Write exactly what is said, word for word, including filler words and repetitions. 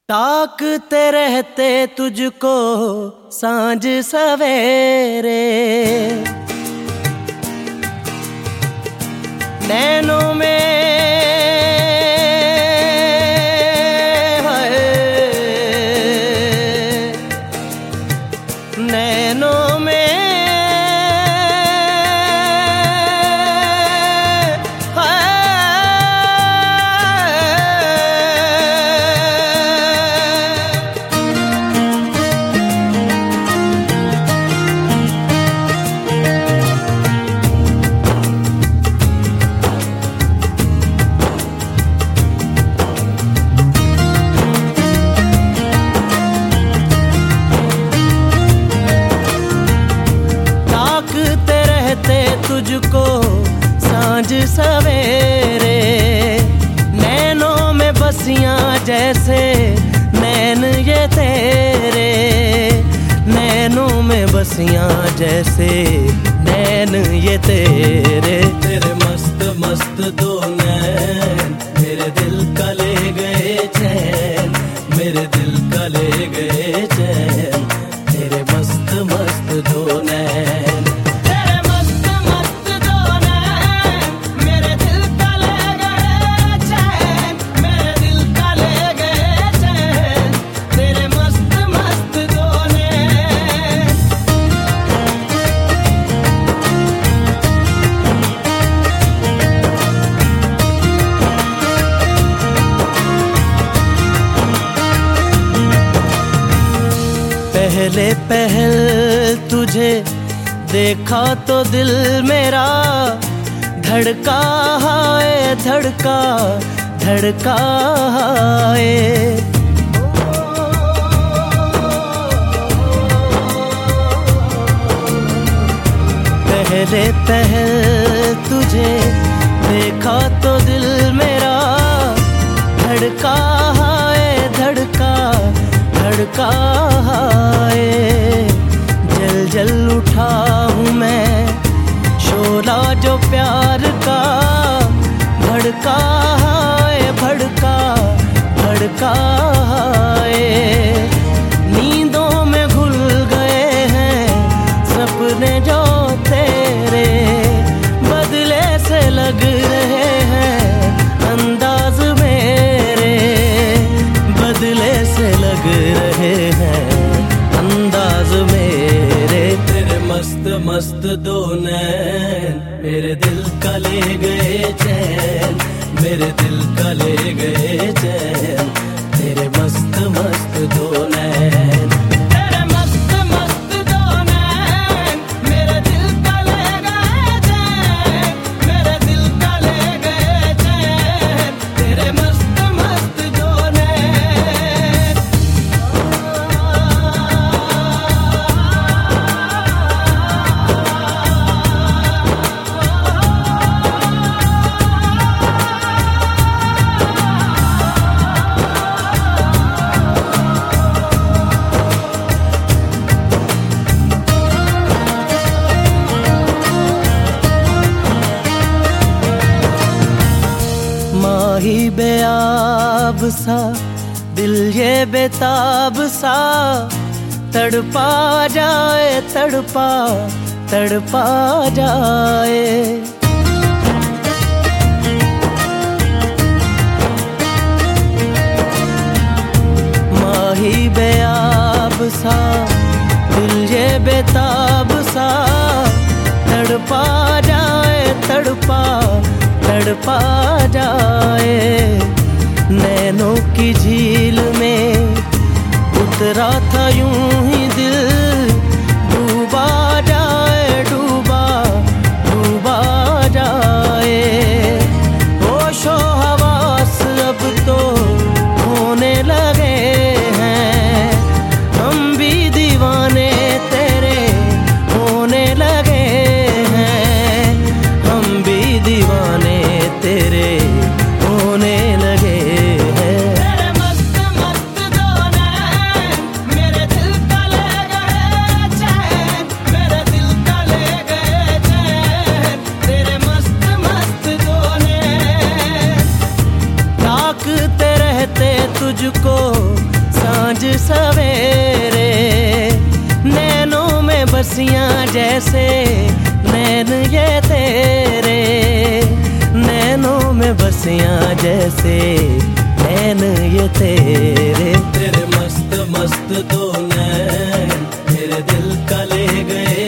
ताकते रहते तुझको सांझ सवेरे, नैनों में है, नैनों में तुझको सांझ सवेरे, नैनों में बसियां जैसे नैन ये तेरे, नैनों में बसियां जैसे नैन ये तेरे। तेरे मस्त मस्त दो नैन मेरे दिल का ले गए चैन, मेरे दिल का ले गए चैन, तेरे मस्त मस्त दो नैन। पहले पहल तुझे देखा तो दिल मेरा धड़का है, धड़का धड़का है। पहले पहल तुझे देखा तो दिल मेरा धड़का है, धड़का धड़का है। जल जल उठा हूँ मैं शोला जो प्यार का, भड़का है, भड़का भड़का है। नींदों में घुल गए हैं सपने जो तेरे, बदले से लग रहे हैं अंदाज मेरे, बदले से लग रहे हैं अंदाज मेरे। तेरे मस्त मस्त दो नैन मेरे दिल का ले गए चैन, मेरे दिल का ले गए चैन, तेरे मस्त मस्त दो नैन। माही बेआब सा दिल ये बेताब सा, तड़पा जाए तड़पा तड़पा जाए। माही बेआब सा दिल ये बेताब सा, तड़पा जाए तड़पा तड़पा जाए। नैनों की झील में उतरा था यूं ही दिल, डूबा जाए डूबा डूबा जाए। होशो हवास अब तो होने लगे हैं, हम भी दीवाने तेरे होने लगे हैं, हम भी दीवाने तेरे होने लगे हैं। तेरे मस्त मस्त दो नैन मेरे दिल का ले गए चैन, मेरे दिल का ले गए चैन, तेरे मस्त मस्त दो नैन। ताकते रहते तुझको सांझ सवेरे, नैनों में बसियां जैसे नैन ये तेरे, नैनों में बसियां जैसे नैन ये तेरे। तेरे मस्त मस्त दो नैन तेरे दिल का ले गए